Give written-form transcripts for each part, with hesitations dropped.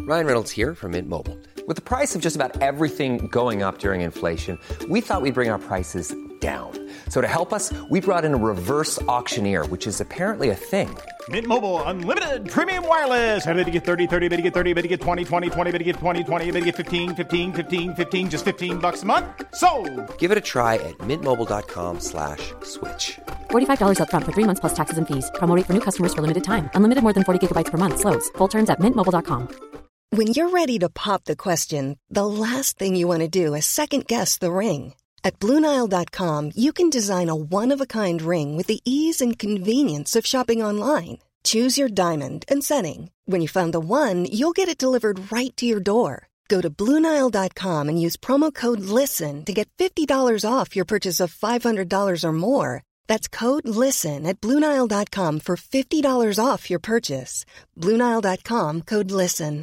Ryan Reynolds here from Mint Mobile. With the price of just about everything going up during inflation, we thought we'd bring our prices down. So to help us, we brought in a reverse auctioneer, which is apparently a thing. Mint Mobile Unlimited Premium Wireless. How to get 30, 30, bit to get 30, bit to get 20, 20, 20, bit to get 20, 20, bit to get 15, 15, 15, 15, just $15 a month? Sold! Give it a try at mintmobile.com/switch. $45 up front for 3 months plus taxes and fees. Promo rate for new customers for limited time. Unlimited more than 40 gigabytes per month. Slows full terms at mintmobile.com. When you're ready to pop the question, the last thing you want to do is second-guess the ring. At BlueNile.com, you can design a one-of-a-kind ring with the ease and convenience of shopping online. Choose your diamond and setting. When you find the one, you'll get it delivered right to your door. Go to BlueNile.com and use promo code LISTEN to get $50 off your purchase of $500 or more. That's code LISTEN at BlueNile.com for $50 off your purchase. BlueNile.com, code LISTEN.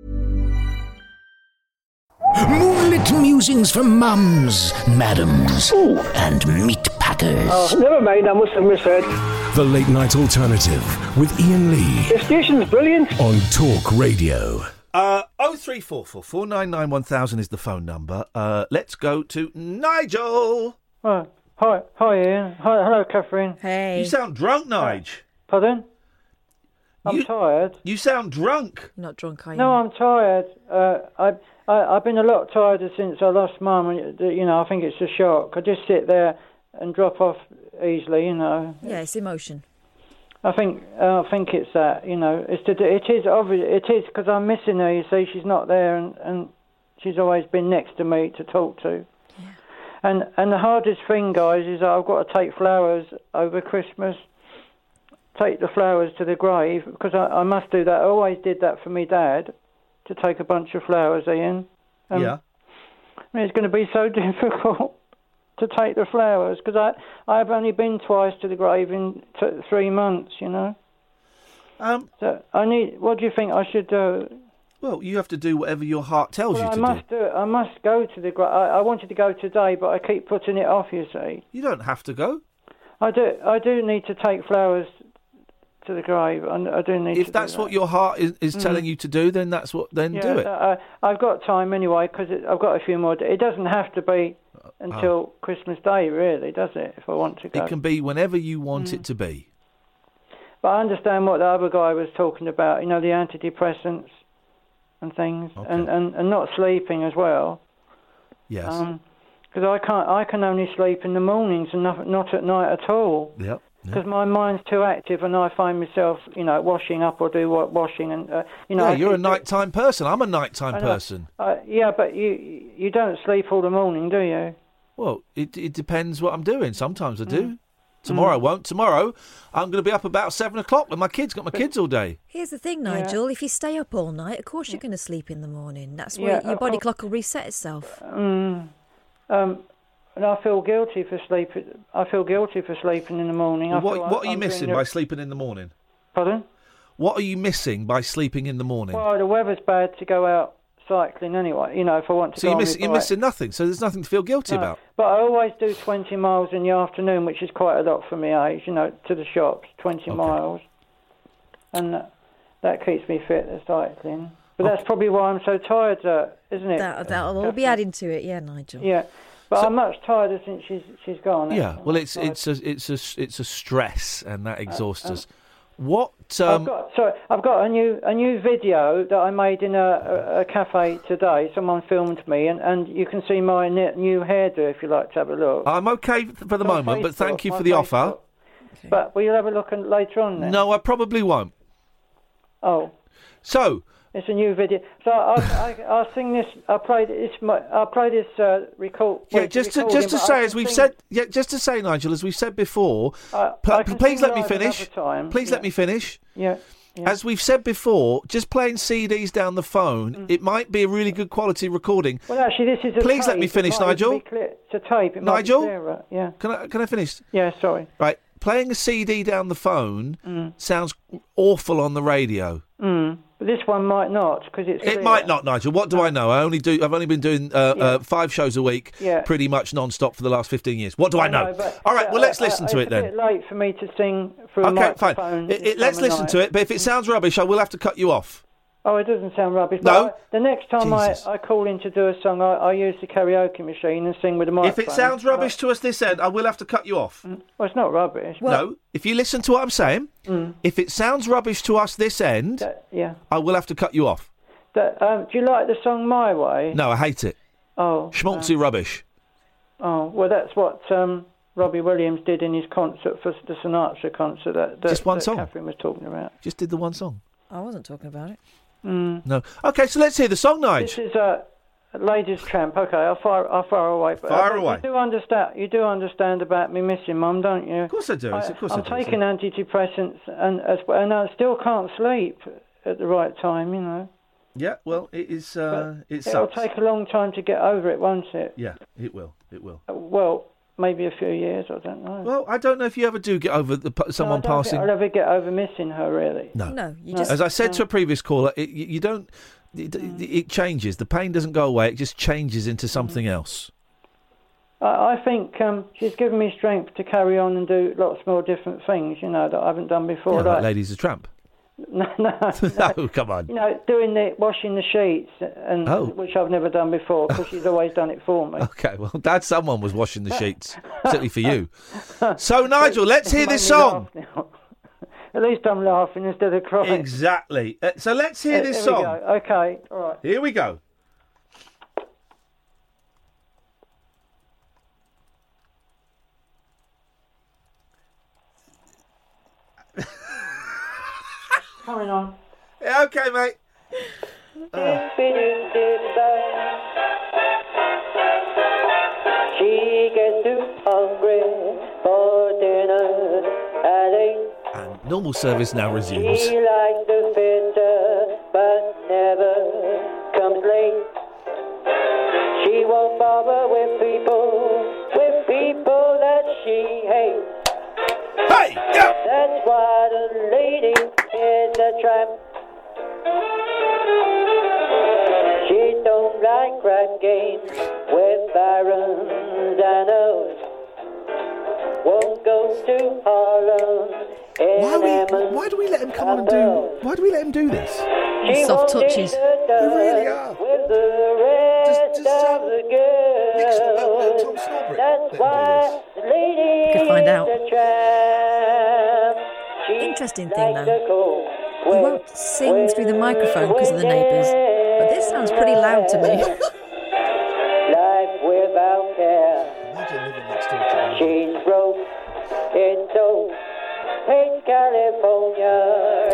Moonlit musings from mums, madams, and meat packers. Oh, never mind, I must have misheard. The Late Night Alternative with Ian Lee. The station's brilliant. On Talk Radio. 03444 499 1000 is the phone number. Let's go to Nigel. Hi, Ian. Hello, Catherine. Hey. You sound drunk, Nige. Pardon? I'm tired. You sound drunk. You're not drunk, are you? No, I'm tired. I've been a lot tireder since I lost Mum. You know, I think it's a shock. I just sit there and drop off easily. You know. Yeah, it's emotion. I think it's that. You know, it is obvious. It is because I'm missing her. You see, she's not there, and she's always been next to me to talk to. Yeah. And the hardest thing, guys, is I've got to take flowers over Christmas. Take the flowers to the grave, because I must do that. I always did that for me dad, to take a bunch of flowers, Ian. Yeah. I mean, it's going to be so difficult to take the flowers, because I've only been twice to the grave in 3 months, you know. So what do you think I should do? Well, you have to do whatever your heart tells you to do. I must go to the grave. I wanted to go today, but I keep putting it off, you see. You don't have to go. I do need to take flowers to the grave. I do need. If that's what your heart is telling you to do, then that's what. Then do it. I've got time anyway, because I've got a few more. It doesn't have to be until Christmas Day, really, does it? If I want to go, it can be whenever you want it to be. But I understand what the other guy was talking about. You know, the antidepressants and things, and not sleeping as well. Yes. Because I can only sleep in the mornings and not at night at all. Yep. Because my mind's too active, and I find myself, you know, washing up or do washing, and you know. Yeah, you're a nighttime person. I'm a nighttime person. Yeah, but you don't sleep all the morning, do you? Well, it depends what I'm doing. Sometimes I do. Tomorrow I won't. Tomorrow I'm going to be up about 7 o'clock with my kids. Got my kids all day. Here's the thing, Nigel. If you stay up all night, of course you're going to sleep in the morning. That's where your body clock will reset itself. And I feel guilty for sleeping. I feel guilty for sleeping in the morning. Well, what are you missing by sleeping in the morning? Pardon? What are you missing by sleeping in the morning? Well, the weather's bad to go out cycling anyway. You know, if I want to. So you're missing nothing. So there's nothing to feel guilty about. But I always do 20 miles in the afternoon, which is quite a lot for my age. You know, to the shops, 20 miles, and that keeps me fit. The cycling. But that's probably why I'm so tired, isn't it? That'll all be adding to it, yeah, Nigel. Yeah. But I'm much tighter since she's gone. Yeah, well, it's a stress, and that exhausts us. What? I've got a new video that I made in a cafe today. Someone filmed me, and you can see my new hairdo if you like to have a look. I'm okay for the moment, but thank you for the offer. Okay. But will you have a look later on then? No, I probably won't. Oh. So. It's a new video. So I'll sing this. I'll play this record. Yeah, just to say, as we've said, Nigel, as we've said before. Please let me finish. Please let me finish. Yeah. As we've said before, just playing CDs down the phone, it might be a really good quality recording. Well, actually, this is a Please tape. let me finish, Nigel. It's a tape. It Nigel? might be clearer. Yeah. Can I finish? Yeah, sorry. Right. Playing a CD down the phone sounds awful on the radio. But this one might not, because it's clear. It might not, Nigel. What do I know? I've only been doing 5 shows a week, pretty much non-stop for the last 15 years. What do I know? All right, well, let's listen to it then. It's a bit late for me to sing through a microphone. Okay, fine. Let's listen to it, but if it sounds rubbish, I will have to cut you off. Oh, it doesn't sound rubbish. No. But the next time I call in to do a song, I use the karaoke machine and sing with the microphone. If it sounds rubbish to us this end, I will have to cut you off. Well, it's not rubbish. No, if you listen to what I'm saying, if it sounds rubbish to us this end, I will have to cut you off. Do you like the song My Way? No, I hate it. Oh. Schmaltzy rubbish. Oh, well, that's what Robbie Williams did in his concert for the Sinatra concert that Just one song? Catherine was talking about. Just did the one song. I wasn't talking about it. No. Okay, so let's hear the song, Nige. This is Ladies' Tramp. Okay, I'll fire away. But, fire away. You do understand about me missing Mum, don't you? Of course I do. I'm taking antidepressants and I still can't sleep at the right time, you know. Yeah, well, it is. It sucks. It'll take a long time to get over it, won't it? Yeah, it will. It will. Well, maybe a few years. I don't know. Well, I don't know if you ever do get over someone passing. I'll never get over missing her, really. No. You just. As I said to a previous caller, you don't. It changes. The pain doesn't go away. It just changes into something else. I think she's given me strength to carry on and do lots more different things, you know, that I haven't done before. Yeah, like Ladies' Tramp. No, no, come on. You know, washing the sheets, which I've never done before because she's always done it for me. Okay, well, someone was washing the sheets, particularly for you. So, Nigel, let's hear this song. At least I'm laughing instead of crying. Exactly. So let's hear this song. Here we go. Okay, all right. Here we go. Coming on. Yeah, okay, mate. She gets too hungry for dinner at 8. And normal service now resumes. She likes to fit her, but never comes late. She won't bother with people that she hates. Hey, yeah. That's why the lady is a tramp. She don't like crap games with barons and oaks. Won't go to Harlem. Why do we let him come on and do? Why do we let him do this? Soft touches. We really are. With the rest of the girls. Tom Snorbridge. That's why the lady Could find out. is a tramp. Interesting thing though. He won't sing through the microphone because of the neighbours, but this sounds pretty loud to me. Life without care. Imagine living next door to him. She's broke in so in California.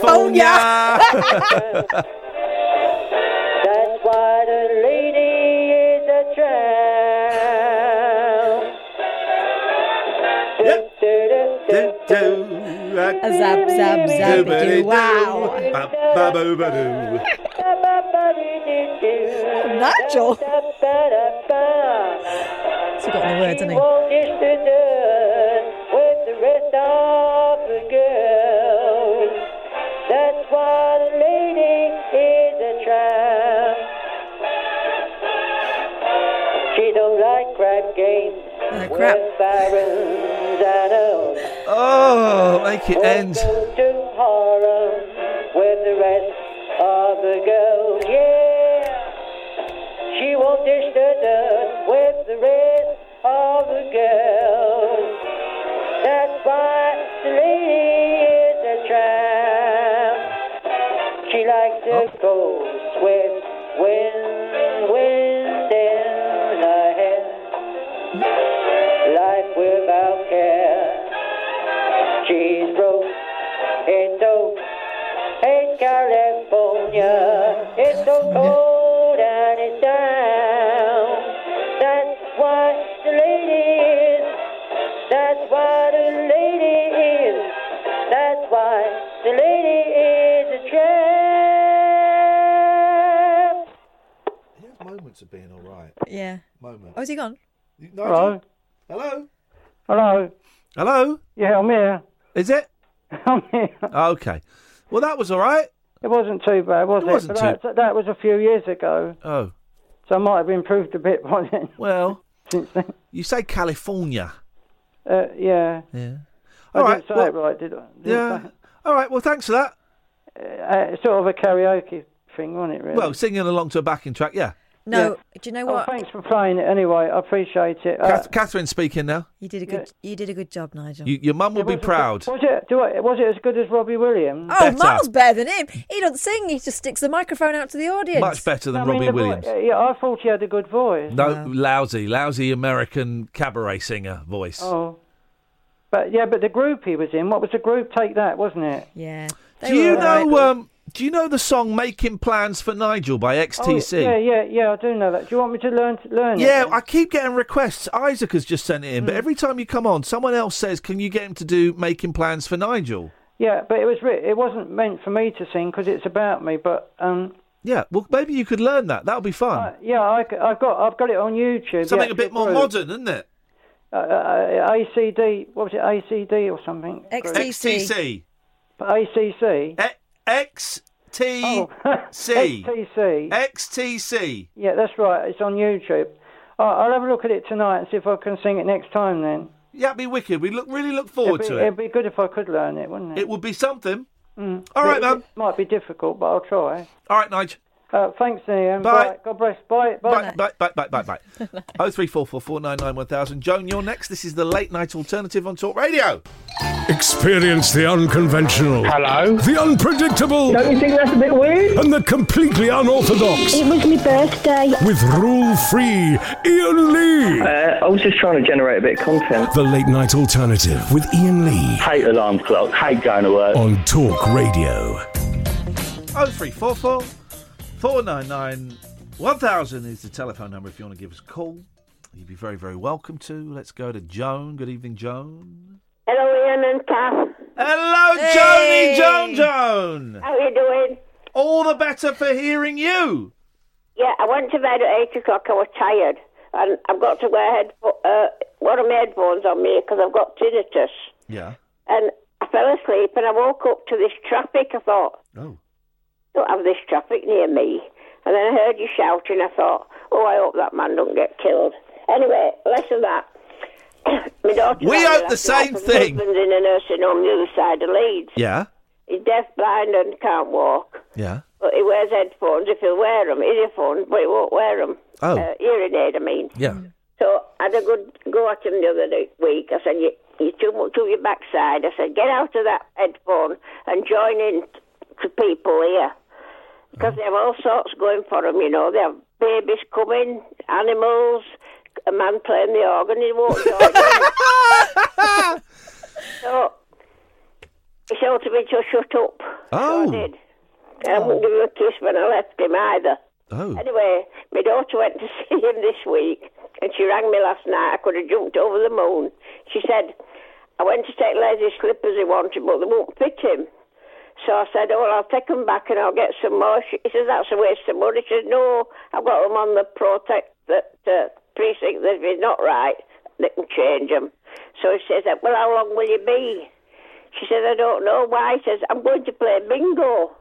That's why the lady is a tramp. A zap, zap, zap, wow. Nigel. He's got the words, hasn't he? With the rest of the girls. That's why the lady is a tramp. She don't like crap games. Crap. With barons and oaks. Oh, make it end. Won't go to Harlem with the rest of the girls. Yeah. She won't dish the dirt with the rest of the girls. That's why the lady is a tramp. She likes to go with wind in her hair. Life without care. She's broke in dope in California. It's so cold and it's down. That's why the lady is. That's why the lady is. That's why the lady is a tramp. He has moments of being all right. Yeah. Moments. Oh, is he gone? Hello? Hello? Hello? Hello? Yeah, I'm here. Is it? I'm here. Okay. Well, that was all right. It wasn't too bad, was it? wasn't But that was a few years ago. Oh. So I might have improved a bit by then. Well, since then. You say California. Yeah. Yeah. I didn't say it right, did I? Yeah. All right, well, thanks for that. sort of a karaoke thing, wasn't it, really? Well, singing along to a backing track, yeah. No, do you know what? Thanks for playing it anyway. I appreciate it. Catherine speaking now. You did a good job, Nigel. Your mum will be proud. Was it as good as Robbie Williams? Oh, miles better than him. He doesn't sing. He just sticks the microphone out to the audience. Much better than Robbie Williams. I thought he had a good voice. No, lousy American cabaret singer voice. Oh. But the group he was in, what was the group? Take That, wasn't it? Yeah. Do you know the song "Making Plans for Nigel" by XTC? Oh, yeah, I do know that. Do you want me to learn it? Yeah, I keep getting requests. Isaac has just sent it in, but every time you come on, someone else says, "Can you get him to do Making Plans for Nigel?" Yeah, but it wasn't meant for me to sing because it's about me. But yeah, well, maybe you could learn that. That would be fun. I've got it on YouTube. Something a bit more modern, isn't it? ACD, what was it? ACD or something? XTC. ACC. XTC. XTC. Yeah, that's right. It's on YouTube. I'll have a look at it tonight and see if I can sing it next time then. Yeah, it'd be wicked. We really look forward to it. It'd be good if I could learn it, wouldn't it? It would be something. All right, man. It might be difficult, but I'll try. All right, Nigel. Thanks, Ian. Bye. God bless. Bye. Bye. 0344 499 1000. Joan, you're next. This is the Late Night Alternative on Talk Radio. Experience the unconventional. Hello. The unpredictable. Don't you think that's a bit weird? And the completely unorthodox. It was my birthday. With rule-free Ian Lee. I was just trying to generate a bit of content. The Late Night Alternative with Ian Lee. Hate alarm clock. Hate going to work. On Talk Radio. 0344 499 1000 is the telephone number if you want to give us a call. You'd be very, very welcome to. Let's go to Joan. Good evening, Joan. Hello, Ian and Kath. Hello, hey. Joan. How are you doing? All the better for hearing you. Yeah, I went to bed at 8 o'clock. I was tired. And I've got to wear one of my headphones on me because I've got tinnitus. Yeah. And I fell asleep and I woke up to this traffic. I thought, don't have this traffic near me. And then I heard you shouting. I thought, I hope that man don't get killed. Anyway, less of that. My daughter. We hope the same thing. My husband's in a nursing home the other side of Leeds. Yeah. He's deaf, blind, and can't walk. Yeah. But he wears headphones if he'll wear them. Earphones, but he won't wear them. Hearing aid, I mean. Yeah. So I had a good go at him the other week. I said, you're too much to your backside. I said, get out of that headphone and join in to people here. Because they have all sorts going for them, you know. They have babies coming, animals, a man playing the organ, he won't join in. So he told me to shut up. Oh. So I did. I wouldn't give him a kiss when I left him either. Oh. Anyway, my daughter went to see him this week, and she rang me last night. I could have jumped over the moon. She said, I went to take Leslie's slippers he wanted, but they won't fit him. So I said, I'll take them back and I'll get some more. He says, that's a waste of money. She says, no, I've got them on the precinct that if it's not right, they can change them. So he says, well, how long will you be? She says, I don't know. Why? He says, I'm going to play bingo.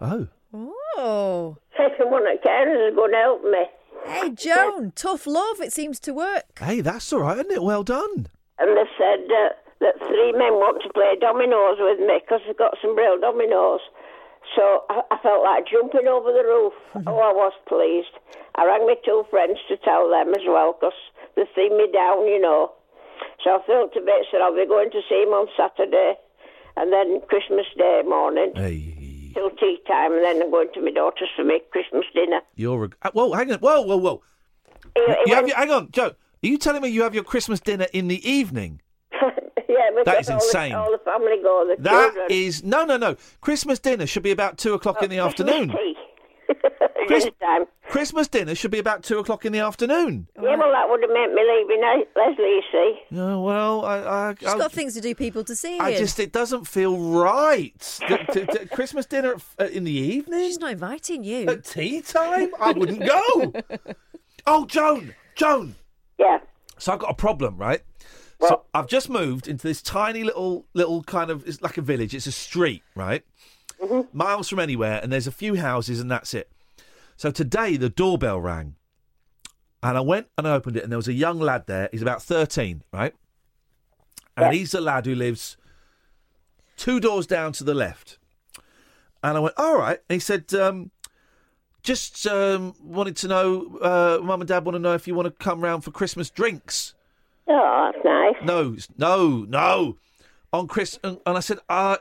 Oh. Someone at carers is going to help me. Hey, Joan, tough love. It seems to work. Hey, that's all right, isn't it? Well done. And they've said that 3 men want to play dominoes with me because they've got some real dominoes. So I felt like jumping over the roof. I was pleased. I rang my 2 friends to tell them as well because they've seen me down, you know. So I felt a bit, so I'll be going to see him on Saturday and then Christmas Day morning. Hey. Till tea time, and then I'm going to my daughter's for my Christmas dinner. Whoa, hang on. Whoa. Hang on, Joe. Are you telling me you have your Christmas dinner in the evening? Yeah, that is insane. All the family go, the that children. Is no. Christmas dinner should be about 2 o'clock in the afternoon. Tea. Christmas dinner should be about 2 o'clock in the afternoon. Yeah, well, that would have meant me leaving Leslie, you see. No, well, She's got things to do, people to see. It doesn't feel right. Christmas dinner in the evening? She's not inviting you. At tea time? I wouldn't go. Oh, Joan. Yeah. So I've got a problem, right? Well, so I've just moved into this tiny little kind of, it's like a village. It's a street, right? Mm-hmm. Miles from anywhere, and there's a few houses, and that's it. So today the doorbell rang, and I went and I opened it, and there was a young lad there. He's about 13, right? And he's a lad who lives 2 doors down to the left. And I went, all right. And he said, just wanted to know, Mum and Dad want to know if you want to come round for Christmas drinks. Oh, that's nice. No. On Chris, and I said,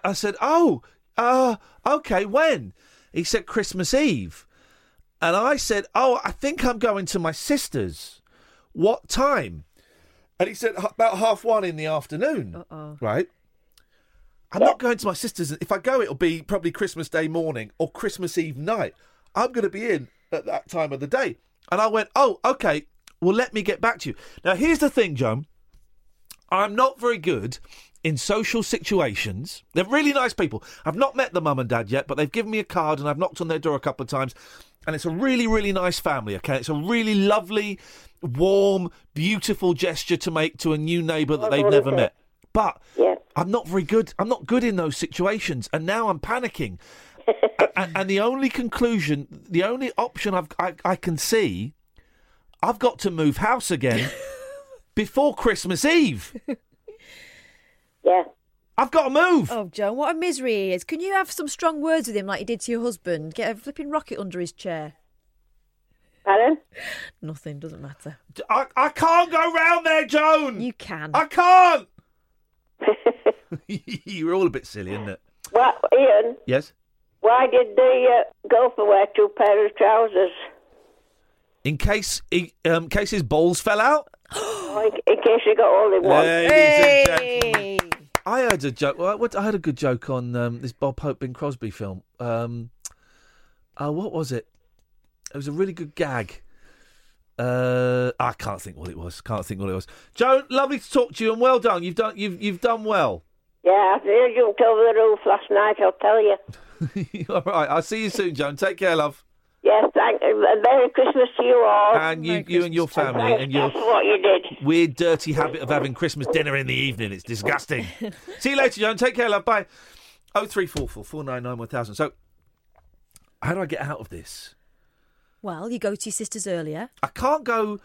okay, when? He said Christmas Eve. And I said, I think I'm going to my sister's. What time? And he said, about 1:30 in the afternoon. Uh-oh. Right? I'm not going to my sister's. If I go, it'll be probably Christmas Day morning or Christmas Eve night. I'm going to be in at that time of the day. And I went, oh, okay, well, let me get back to you. Now, here's the thing, Joan. I'm not very good in social situations. They're really nice people. I've not met the mum and dad yet, but they've given me a card and I've knocked on their door a couple of times. And it's a really, really nice family, okay? It's a really lovely, warm, beautiful gesture to make to a new neighbour that they've never met. But I'm not very good. I'm not good in those situations. And now I'm panicking. and the only conclusion, the only option I can see, I've got to move house again before Christmas Eve. Yeah. I've got to move. Oh, Joan, what a misery he is. Can you have some strong words with him like you did to your husband? Get a flipping rocket under his chair. Pardon? Nothing, doesn't matter. I can't go round there, Joan. You can. I can't. You're all a bit silly, isn't it? Well, Ian? Yes? Why did the gopher wear 2 pairs of trousers? In case his balls fell out? In case you got all in one. Ladies and gentlemen. I heard a joke. I had a good joke on this Bob Hope, Bing Crosby film. What was it? It was a really good gag. I can't think what it was. Joan, lovely to talk to you, and well done. You've done well. Yeah, I jumped over the roof last night, I'll tell you. All right, I'll see you soon, Joan. Take care, love. Yes, thank you. Merry Christmas to you all. And you and your family and your what you did. Weird, dirty habit of having Christmas dinner in the evening. It's disgusting. See you later, Joan. Take care, love. Bye. 0344 499 1000. So, how do I get out of this? Well, you go to your sister's earlier. I can't go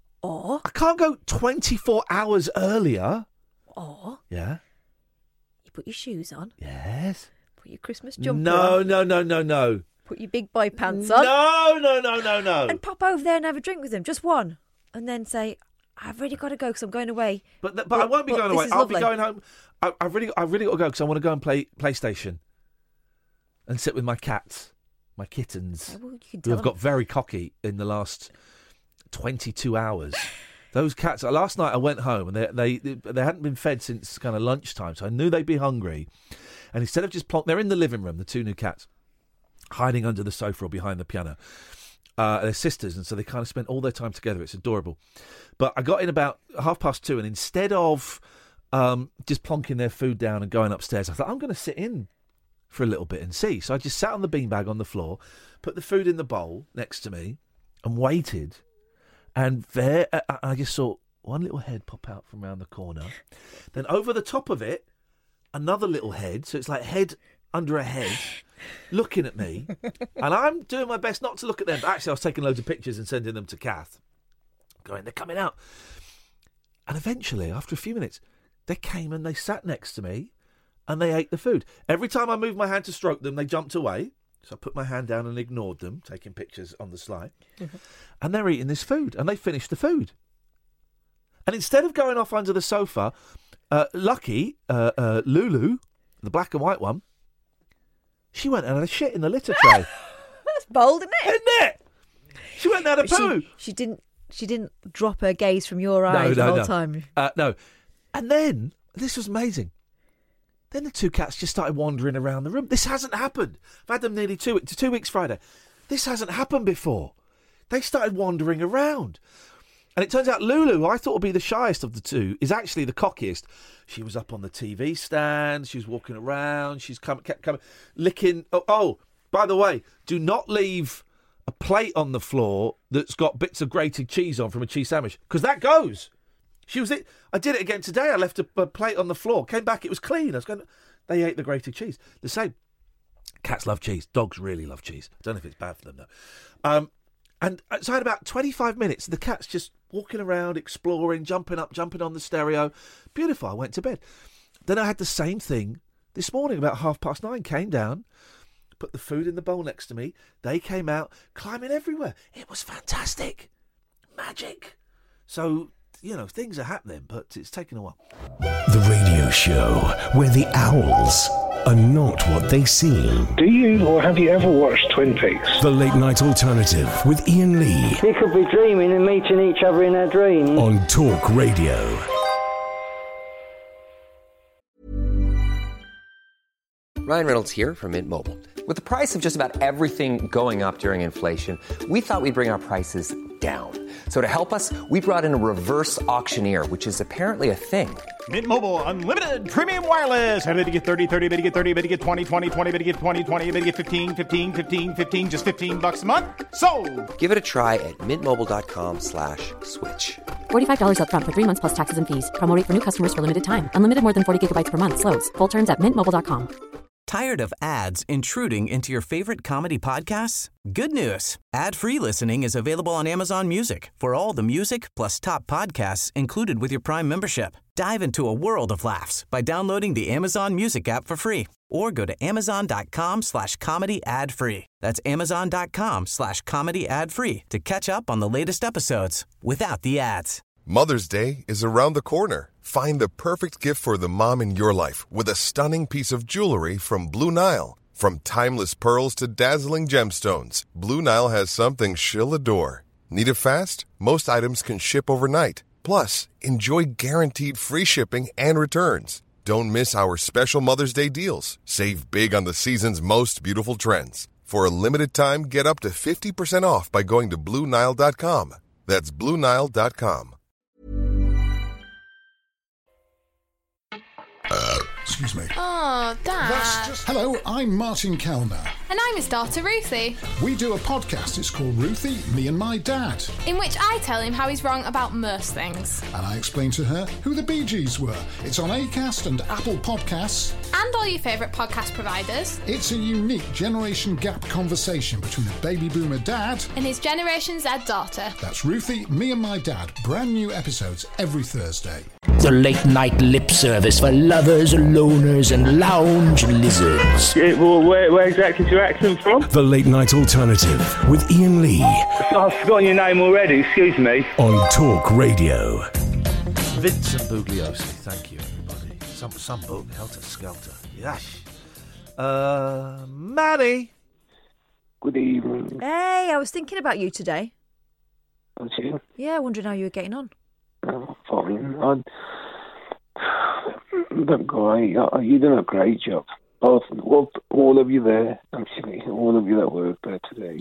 24 hours earlier. Or yeah, you put your shoes on. Yes. Put your Christmas jumper on. No. Put your big boy pants on. No. And pop over there and have a drink with him, just one. And then say, I've really got to go because I'm going away. But I won't be going away. I'll be going home. I've really got to go because I want to go and play PlayStation and sit with my cats, my kittens, who have got very cocky in the last 22 hours. Those cats. Last night I went home and they hadn't been fed since kind of lunchtime, so I knew they'd be hungry. And instead of just they're in the living room, the 2 new cats, hiding under the sofa or behind the piano. They're sisters, and so they kind of spend all their time together. It's adorable. But I got in about 2:30, and instead of just plonking their food down and going upstairs, I thought, I'm going to sit in for a little bit and see. So I just sat on the beanbag on the floor, put the food in the bowl next to me, and waited. And there, I just saw one little head pop out from around the corner. Then over the top of it, another little head. So it's like head under a head, looking at me. And I'm doing my best not to look at them. But actually, I was taking loads of pictures and sending them to Kath. Going, they're coming out. And eventually, after a few minutes, they came and they sat next to me and they ate the food. Every time I moved my hand to stroke them, they jumped away. So I put my hand down and ignored them, taking pictures on the sly. And they're eating this food. And they finished the food. And instead of going off under the sofa, Lucky, Lulu, the black and white one, she went and had a shit in the litter tray. That's bold, isn't it? Isn't it? She went and had a poo. She didn't drop her gaze from your eyes the whole time. No. And then, this was amazing. Then the 2 cats just started wandering around the room. This hasn't happened. I've had them nearly 2 weeks Friday. This hasn't happened before. They started wandering around. And it turns out Lulu, who I thought would be the shyest of the 2, is actually the cockiest. She was up on the TV stand. She was walking around. She's kept coming, licking. Oh, by the way, do not leave a plate on the floor that's got bits of grated cheese on from a cheese sandwich, because that goes. I did it again today. I left a plate on the floor. Came back, it was clean. I was going, they ate the grated cheese. The same. Cats love cheese. Dogs really love cheese. I don't know if it's bad for them, though. And so I had about 25 minutes. The cats just walking around, exploring, jumping up, jumping on the stereo. Beautiful. I went to bed. Then I had the same thing this morning about 9:30. Came down, put the food in the bowl next to me. They came out climbing everywhere. It was fantastic. Magic. So, things are happening, but it's taken a while. The radio show where the owls are not what they seem. Do you or have you ever watched Twin Peaks? The Late Night Alternative with Ian Lee. We could be dreaming and meeting each other in our dreams. On Talk Radio. Ryan Reynolds here from Mint Mobile. With the price of just about everything going up during inflation, we thought we'd bring our prices down. So to help us, we brought in a reverse auctioneer, which is apparently a thing. Mint Mobile Unlimited Premium Wireless. How to get 30, 30, bit to get 30, bit to get 20, 20, 20, bit to get 20, 20, bit to get 15, 15, 15, 15, just $15 a month? Sold! Give it a try at mintmobile.com/switch. $45 up front for 3 months plus taxes and fees. Promo rate for new customers for limited time. Unlimited more than 40 gigabytes per month. Slows full terms at mintmobile.com. Tired of ads intruding into your favorite comedy podcasts? Good news. Ad-free listening is available on Amazon Music for all the music plus top podcasts included with your Prime membership. Dive into a world of laughs by downloading the Amazon Music app for free or go to amazon.com/comedy ad-free. That's amazon.com/comedy ad-free to catch up on the latest episodes without the ads. Mother's Day is around the corner. Find the perfect gift for the mom in your life with a stunning piece of jewelry from Blue Nile. From timeless pearls to dazzling gemstones, Blue Nile has something she'll adore. Need it fast? Most items can ship overnight. Plus, enjoy guaranteed free shipping and returns. Don't miss our special Mother's Day deals. Save big on the season's most beautiful trends. For a limited time, get up to 50% off by going to BlueNile.com. That's BlueNile.com. Excuse me. Oh, Dad. Hello, I'm Martin Kellner. And I'm his daughter, Ruthie. We do a podcast, it's called Ruthie, Me and My Dad. In which I tell him how he's wrong about most things. And I explain to her who the Bee Gees were. It's on Acast and Apple Podcasts. And all your favourite podcast providers. It's a unique generation gap conversation between a baby boomer dad and his Generation Z daughter. That's Ruthie, Me and My Dad. Brand new episodes every Thursday. The late night lip service for lovers, loners and lounge lizards. Yeah, well, where exactly is your accent from? The Late Night Alternative with Ian Lee. I've forgotten your name already, excuse me. On Talk Radio. Vincent Bugliosi, thank you, everybody. Some book, Helter Skelter. Yash. Maddie. Good evening. Hey, I was thinking about you today. Was you? Yeah, wondering how you were getting on. Oh, fine. That guy, you done a great job. Both, all of you there, actually, all of you that worked there today.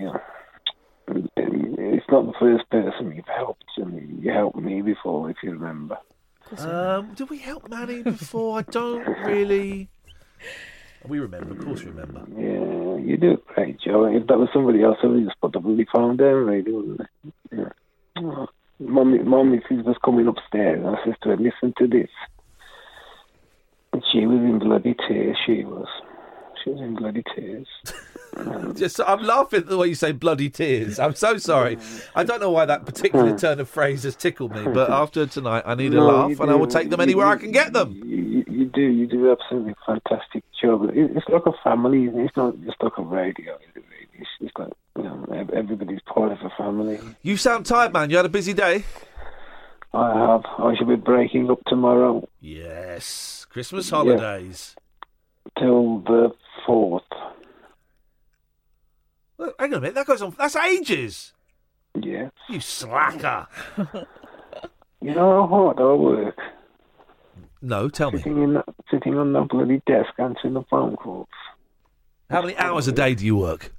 It's not the first person you've helped. You helped me before, if you remember. Did we help Maddie before? I don't really. We remember, of course we remember. Yeah, you do a great job. If that was somebody else, I would just put the bloody phone down, really, wouldn't it? Yeah. Oh. Mummy was coming upstairs, and I said to her, listen to this. And she was in bloody tears, she was in bloody tears. Just, I'm laughing at the way you say bloody tears. I'm so sorry. I don't know why that particular turn of phrase has tickled me, but after tonight I need a laugh, and I will take them anywhere I can get them. You do absolutely fantastic job. It's like a family, it's not just like a radio. It's like, everybody's part of a family. You sound tired, man. You had a busy day? I have. I shall be breaking up tomorrow. Yes. Christmas holidays. Yeah. Till the 4th. Well, hang on a minute. That goes on. That's ages. Yeah. You slacker. You know how hard I work? No, tell me. Sitting on that bloody desk answering the phone calls. How many hours a day do you work?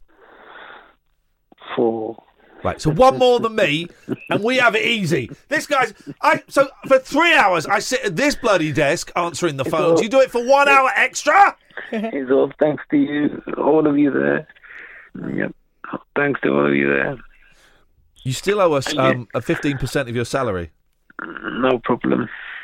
4. Right, so one more than me, and we have it easy. This guy's... So for 3 hours, I sit at this bloody desk answering the phones. You do it for 1 hour extra? It's all thanks to you, all of you there. Yep. Thanks to all of you there. You still owe us a 15% of your salary. No problem.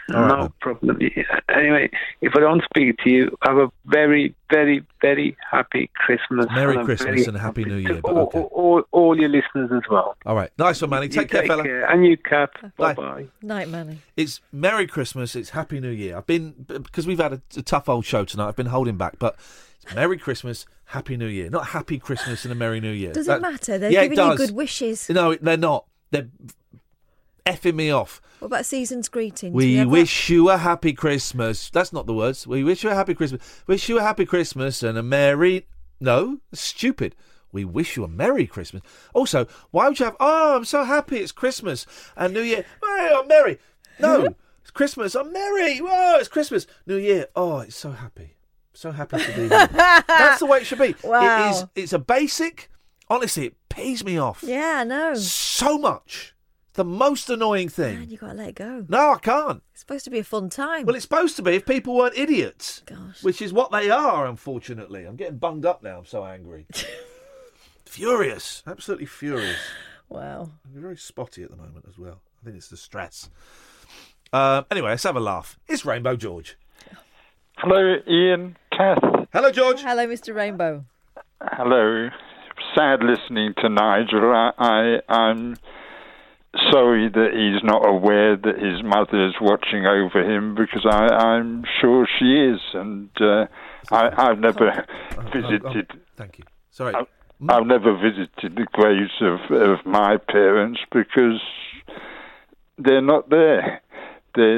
No problem. Anyway, if I don't speak to you, have a very, very, very happy Christmas. Merry Christmas and a Happy New Year. But okay. All your listeners as well. All right. Nice one, Manny. Take care, fella. And you, Kath. Bye-bye. Night, Manny. It's Merry Christmas. It's Happy New Year. Because we've had a tough old show tonight, I've been holding back, but it's Merry Christmas, Happy New Year. Not Happy Christmas and a Merry New Year. Does it matter? They're giving you good wishes. No, they're not. They're effing me off. What about season's greetings? We wish you a happy Christmas. That's not the words. We wish you a happy Christmas. Wish you a happy Christmas and a merry... No, that's stupid. We wish you a Merry Christmas. Also, why would you have... Oh, I'm so happy it's Christmas and New Year. Oh, I'm merry. No, it's Christmas. I'm merry. Oh, it's Christmas. New Year. Oh, it's so happy. So happy to be here. That's the way it should be. Wow. It's a basic... Honestly, it pees me off. Yeah, I know. So much. The most annoying thing. Man, you got to let it go. No, I can't. It's supposed to be a fun time. Well, it's supposed to be if people weren't idiots. Gosh. Which is what they are, unfortunately. I'm getting bunged up now. I'm so angry. Furious. Absolutely furious. Wow. I'm very spotty at the moment as well. I think it's the stress. Anyway, let's have a laugh. It's Rainbow George. Hello, Ian, Kath. Hello, George. Hello, Mr. Rainbow. Hello. Sad listening to Nigel. I'm sorry that he's not aware that his mother is watching over him, because I'm sure she is, and I've never visited. Thank you. Sorry. I've never visited the graves of my parents because they're not there. They're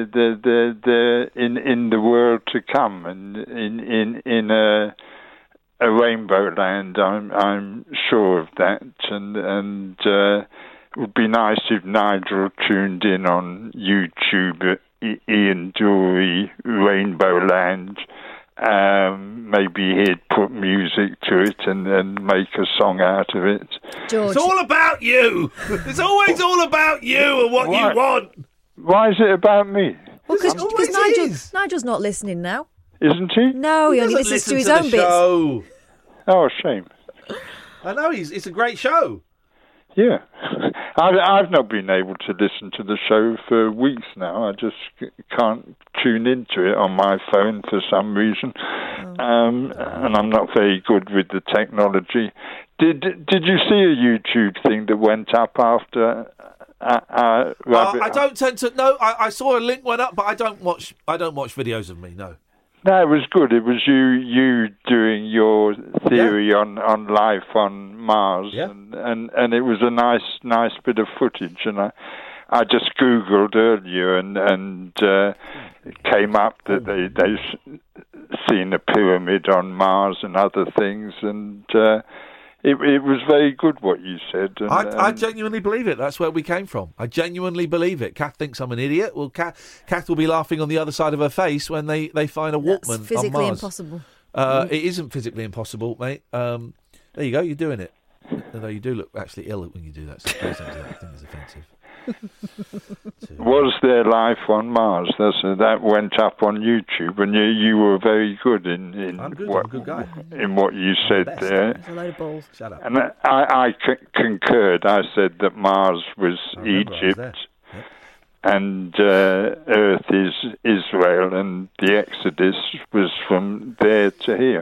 in the world to come, and in a rainbow land. I'm sure of that, and it would be nice if Nigel tuned in on YouTube at Ian Dury Rainbow Land. Maybe he'd put music to it and make a song out of it. George. It's all about you. It's always all about you and what you want. Why is it about me? Well, because Nigel's not listening now. Isn't he? No, he only listens to his own bits. Oh, shame. I know, it's a great show. Yeah. I've not been able to listen to the show for weeks now. I just can't tune into it on my phone for some reason. And I'm not very good with the technology. Did you see a YouTube thing that went up after... I don't tend to... No, I saw a link went up, but I don't watch videos of me, no. No, it was good. It was you doing your theory on life on Mars, and it was a nice bit of footage. And I just Googled earlier, and it came up that they've seen a pyramid on Mars and other things, and it was very good what you said. And, I genuinely believe it. That's where we came from. I genuinely believe it. Kath thinks I'm an idiot. Well, Kath will be laughing on the other side of her face when they find a Walkman on Mars. That's physically impossible. It isn't physically impossible, mate. There you go. You're doing it. Although you do look actually ill when you do that. So please don't do that. I think it's offensive. Was there life on Mars? That went up on YouTube, and you were very good in I'm a good guy. In what you said there. It's a load of balls. Shut up. And I concurred. I said that Mars was Egypt, and Earth is Israel, and the Exodus was from there to here.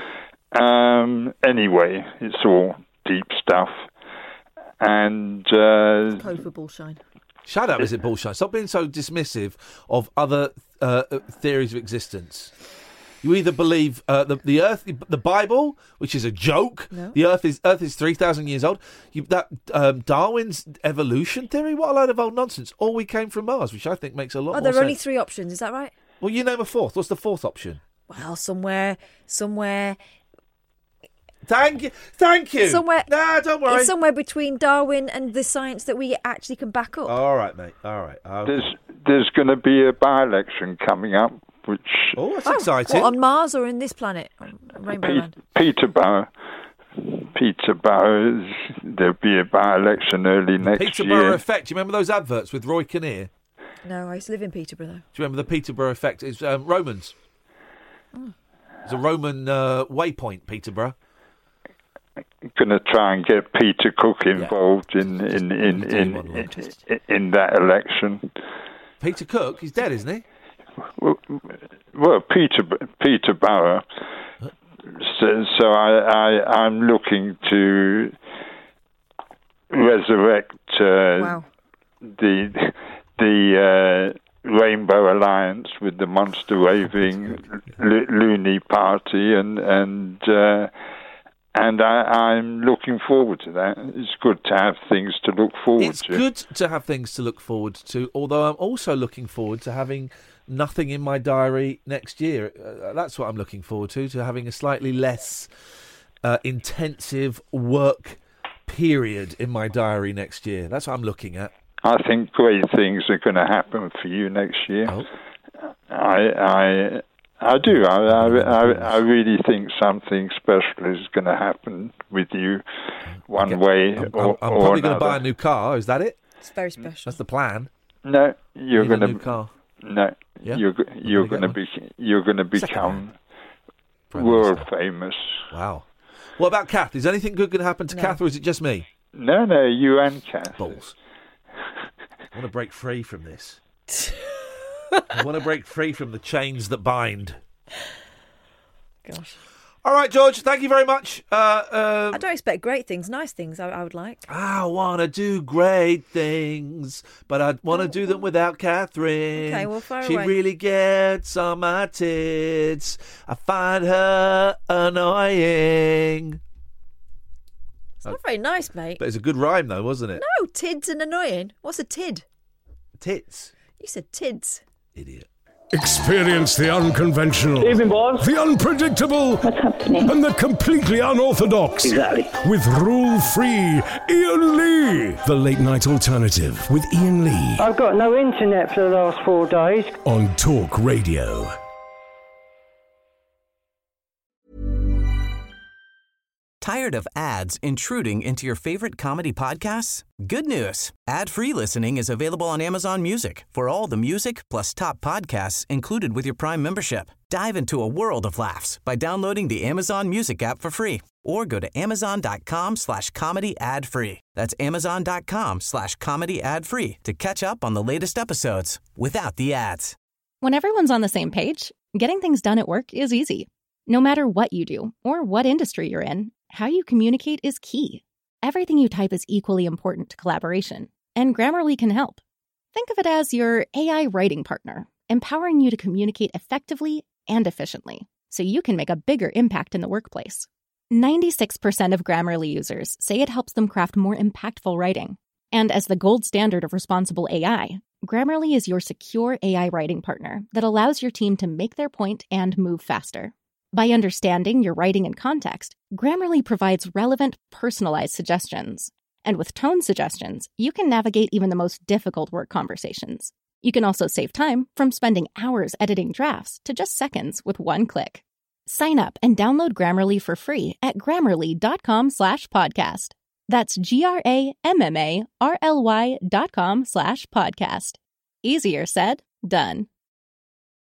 Anyway, it's all deep stuff. And code for bullshine. Shut up! Is it bullshine? Stop being so dismissive of other theories of existence. You either believe the Earth, the Bible, which is a joke. No. The Earth is 3,000 years old. Darwin's evolution theory. What a load of old nonsense! All we came from Mars, which I think makes a lot more sense. There are only 3 options. Is that right? Well, you name a fourth. What's the fourth option? Well, somewhere. Thank you. Somewhere. Nah, don't worry. It's somewhere between Darwin and the science that we actually can back up. All right, mate. All right. There's going to be a by-election coming up, which... Oh, that's exciting. What, on Mars or in this planet? Rainbow Land? Peterborough, there'll be a by-election early next year. Peterborough Effect. Do you remember those adverts with Roy Kinnear? No, I used to live in Peterborough, though. Do you remember the Peterborough Effect? It's Romans. Oh. It's a Roman waypoint, Peterborough. Going to try and get Peter Cook involved in that election. Peter Cook, he's dead, isn't he? well, Peterborough. So I'm looking to resurrect the Rainbow Alliance with the Monster Raving Loony Party, and I'm looking forward to that. It's good to have things to look forward to. It's good to have things to look forward to, although I'm also looking forward to having nothing in my diary next year. That's what I'm looking forward to having a slightly less intensive work period in my diary next year. That's what I'm looking at. I think great things are going to happen for you next year. Oh. I do. I really think something special is going to happen with you one way I'm or probably going another. to buy a new car. Is that it? It's very special. That's the plan. No, you're Need a going to new car. No, Yeah? you're going to become world famous. Wow. What about Kath? Is anything good going to happen to Kath, or is it just me? No, you and Kath. Balls. I want to break free from this. I want to break free from the chains that bind. Gosh. All right, George, thank you very much. I don't expect great things, nice things I would like. I want to do great things, but I want to do them without Catherine. Okay, well, fire She away. really gets on my tits. I find her annoying. It's not very nice, mate. But it's a good rhyme, though, wasn't it? No, tids and annoying. What's a tid? Tits. You said tids. Idiot. Experience the unconventional, Evening, boss. the unpredictable, and the completely unorthodox. Exactly. With rule-free Ian Lee. The Late Night Alternative with Ian Lee I've got no internet for the last 4 days. on Talk Radio. Tired of ads intruding into your favorite comedy podcasts? Good news. Ad-free listening is available on Amazon Music for all the music plus top podcasts included with your Prime membership. Dive into a world of laughs by downloading the Amazon Music app for free or go to amazon.com/comedy ad-free. That's amazon.com/comedy ad-free to catch up on the latest episodes without the ads. When everyone's on the same page, getting things done at work is easy. No matter what you do or what industry you're in, how you communicate is key. Everything you type is equally important to collaboration, and Grammarly can help. Think of it as your AI writing partner, empowering you to communicate effectively and efficiently, so you can make a bigger impact in the workplace. 96% of Grammarly users say it helps them craft more impactful writing. And as the gold standard of responsible AI, Grammarly is your secure AI writing partner that allows your team to make their point and move faster. By understanding your writing and context, Grammarly provides relevant, personalized suggestions. And with tone suggestions, you can navigate even the most difficult work conversations. You can also save time from spending hours editing drafts to just seconds with one click. Sign up and download Grammarly for free at grammarly.com/podcast. That's GRAMMARLY.com/podcast. Easier said, done.